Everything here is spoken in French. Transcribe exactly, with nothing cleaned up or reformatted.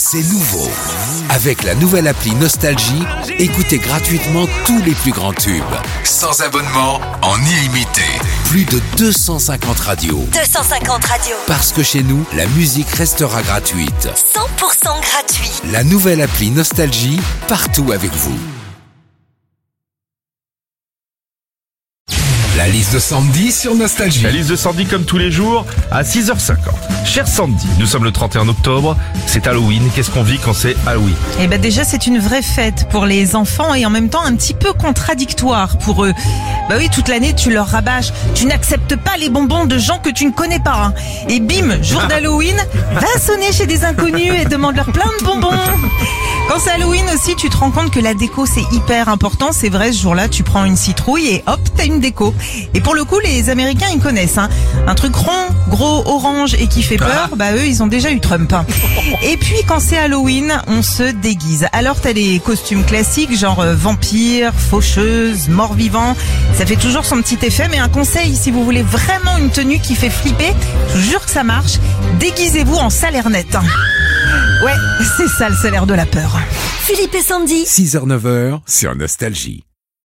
C'est nouveau. Avec la nouvelle appli Nostalgie, écoutez gratuitement tous les plus grands tubes. Sans abonnement, en illimité. Plus de deux cent cinquante radios. deux cent cinquante radios. Parce que chez nous, la musique restera gratuite. cent pour cent gratuit. La nouvelle appli Nostalgie, partout avec vous. La liste de Sandy sur Nostalgie. La liste de Sandy comme tous les jours à six heures cinquante. Cher Sandy, nous sommes le trente et un octobre, c'est Halloween. Qu'est-ce qu'on vit quand c'est Halloween? Eh ben déjà c'est une vraie fête pour les enfants et en même temps un petit peu contradictoire pour eux. Bah oui, toute l'année tu leur rabâches, tu n'acceptes pas les bonbons de gens que tu ne connais pas. Hein. Et bim, jour d'Halloween, va sonner chez des inconnus et demande-leur plein de bonbons. Quand c'est Halloween aussi, tu te rends compte que la déco c'est hyper important. C'est vrai, ce jour-là tu prends une citrouille et hop, t'as une déco. Et pour le coup, les Américains, ils connaissent. Hein. Un truc rond, gros, orange et qui fait peur, bah eux, ils ont déjà eu Trump. Hein. Et puis, quand c'est Halloween, on se déguise. Alors, t'as des costumes classiques, genre euh, vampire, faucheuse, mort-vivant. Ça fait toujours son petit effet. Mais un conseil, si vous voulez vraiment une tenue qui fait flipper, je vous jure que ça marche, déguisez-vous en salernette. Ouais, c'est ça le salaire de la peur. Philippe et Sandy. six heures neuf heures sur Nostalgie.